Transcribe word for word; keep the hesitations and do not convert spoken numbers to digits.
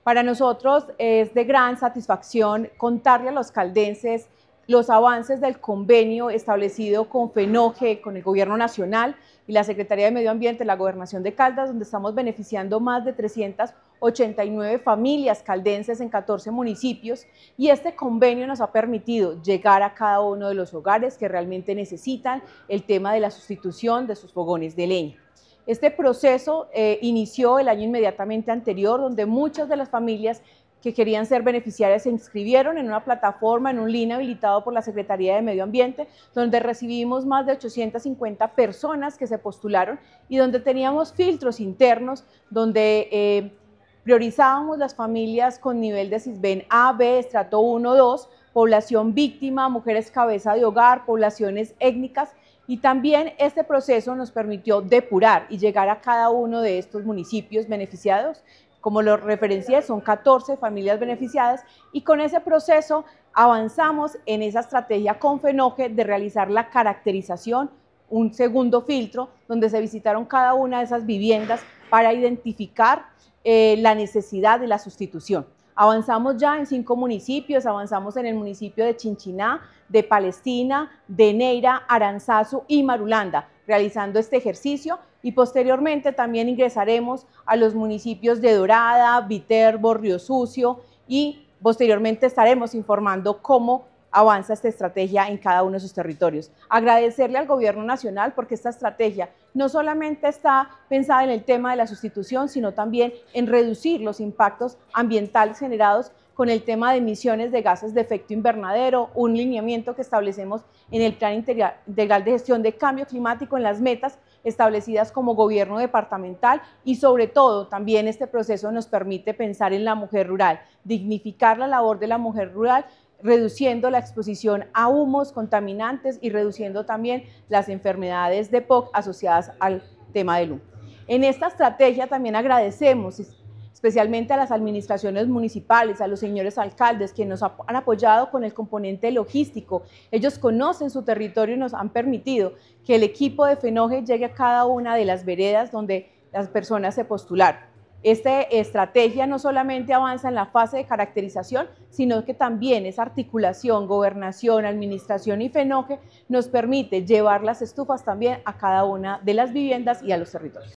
Para nosotros es de gran satisfacción contarle a los caldenses los avances del convenio establecido con FENOGE, con el Gobierno Nacional y la Secretaría de Medio Ambiente, la Gobernación de Caldas, donde estamos beneficiando más de trescientas ochenta y nueve familias caldenses en catorce municipios, y este convenio nos ha permitido llegar a cada uno de los hogares que realmente necesitan el tema de la sustitución de sus fogones de leña. Este proceso eh, inició el año inmediatamente anterior, donde muchas de las familias que querían ser beneficiarias se inscribieron en una plataforma, en un link habilitado por la Secretaría de Medio Ambiente, donde recibimos más de ochocientas cincuenta personas que se postularon y donde teníamos filtros internos, donde eh, priorizábamos las familias con nivel de SISBEN A, B, estrato uno, dos, población víctima, mujeres cabeza de hogar, poblaciones étnicas, y también este proceso nos permitió depurar y llegar a cada uno de estos municipios beneficiados. Como lo referencié, son catorce familias beneficiadas, y con ese proceso avanzamos en esa estrategia con FENOGE de realizar la caracterización, un segundo filtro, donde se visitaron cada una de esas viviendas para identificar eh, la necesidad de la sustitución. Avanzamos ya en cinco municipios, avanzamos en el municipio de Chinchiná, de Palestina, de Neira, Aranzazu y Marulanda, realizando este ejercicio, y posteriormente también ingresaremos a los municipios de Dorada, Viterbo, Río Sucio, y posteriormente estaremos informando cómo avanza esta estrategia en cada uno de sus territorios. Agradecerle al Gobierno Nacional porque esta estrategia no solamente está pensada en el tema de la sustitución, sino también en reducir los impactos ambientales generados con el tema de emisiones de gases de efecto invernadero, un lineamiento que establecemos en el Plan Integral de Gestión de Cambio Climático, en las metas establecidas como gobierno departamental, y sobre todo también este proceso nos permite pensar en la mujer rural, dignificar la labor de la mujer rural, reduciendo la exposición a humos contaminantes y reduciendo también las enfermedades de P O C asociadas al tema del humo. En esta estrategia también agradecemos especialmente a las administraciones municipales, a los señores alcaldes que nos han apoyado con el componente logístico. Ellos conocen su territorio y nos han permitido que el equipo de FENOGE llegue a cada una de las veredas donde las personas se postularon. Esta estrategia no solamente avanza en la fase de caracterización, sino que también esa articulación, gobernación, administración y FENOGE nos permite llevar las estufas también a cada una de las viviendas y a los territorios.